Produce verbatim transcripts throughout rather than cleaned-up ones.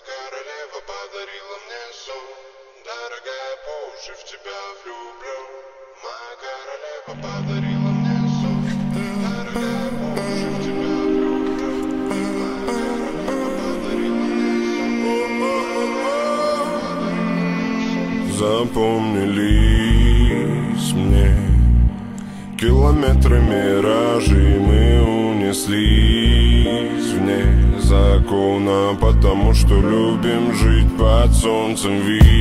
королева подарила мне сон. Дорогая, по уши в тебя влюблен. Моя королева подарила мне сон. Дорогая, по уши в тебя влюблен. Моя королева подарила мне сон. Запомнились мне километры миражей, мы унеслись вне закона, потому что любим жить под солнцем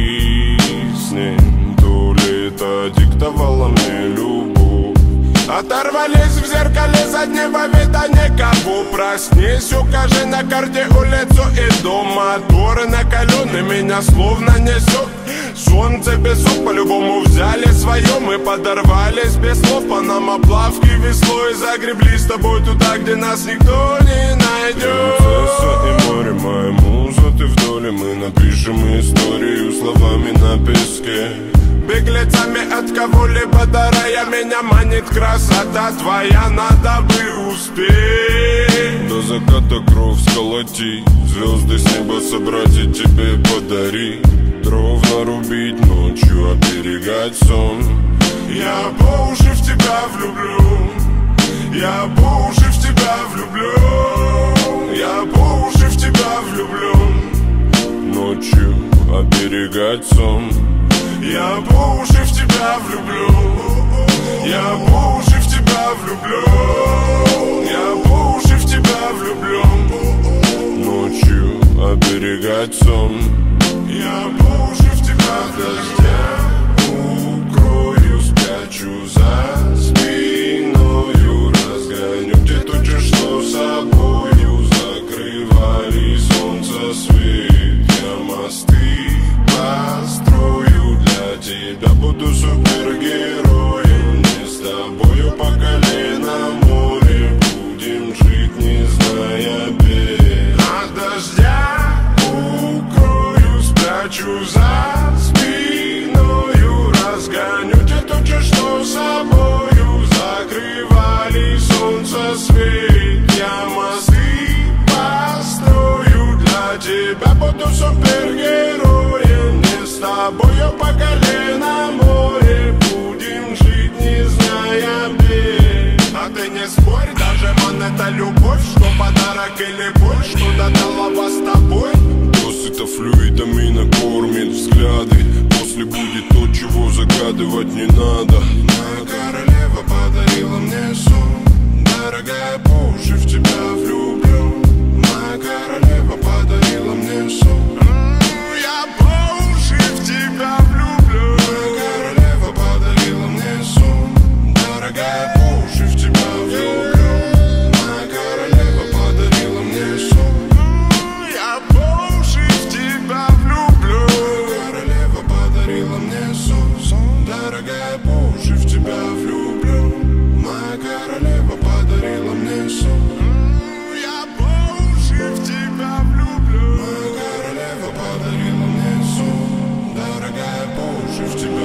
виснем. То лето диктовало мне любовь. Оторвались в зеркале заднего вида никого. Проснись, укажи на карте улицу и дом. Моторы накалены, меня словно несет. Солнце песок по-любому взяли свое. Мы подорвались без слов, по нам оплавки веслой. Загребли с тобой туда, где нас никто не найдет. Принцесса и море, моя муза, ты в доле. Мы напишем историю словами на песке. Беглецами от кого-либо дарая, меня манит красота твоя, надо бы успеть. До заката кровь сколотить, звезды с неба собрать и тебе подарить. Дров нарубить ночью, оберегать сон. Я по уши в тебя влюблю. Я по уши в тебя влюблю. Я по уши в тебя влюблю. Ночью оберегать сон. Я по уши в тебя влюблю. Я по уши в тебя влюблю. Я по уши в тебя влюблю. Ночью оберегать сон. Я по уши в тебя дождя. Укрою, спрячу за спиною. Разгоню те тучи, что собою закрывали солнце свет. Я мосты построю для тебя, буду супергероем. Не с тобою по колено море, будем жить, не зная бед. От дождя укрою, спрячу за спиною. Разгоню те тучи, что собою закрывали солнце свет. Я мосты построю для тебя, буду супергероем. Не с тобою по колено море, будем жить, не зная бед. А ты не спорь, даже монета любовь, что подарок или боль, что додала вас с тобой. Досыта флюидами накормит взгляды. После будет то, чего загадывать не надо. Моя королева подарила мне сон. Дорогая, по уши в тебя влюблю. Моя королева подарила мне сон. Я по уши в тебя влюблю. Моя королева подарила мне сон. Дорогая, по уши в тебя влюблю. Моя королева подарила мне сон. Я по уши в тебя влюблю. Моя королева подарила мне сон. Дорогая, по уши в тебя влюблю. Моя королева подарила мне сон. Я по уши в тебя влюблю. Моя королева подарила мне сон. Дорогая, по уши в тебя